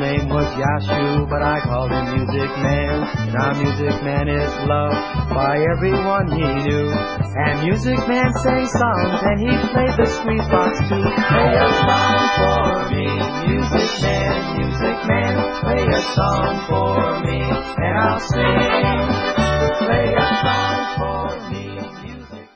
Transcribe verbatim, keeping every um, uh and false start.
name was Yashu, but I called him Music Man. Now Music Man is loved by everyone he knew. And Music Man sang songs, and he played the squeeze box too. Play a song for me, Music Man, Music Man. Play a song for me, and I'll sing. Play a song for me.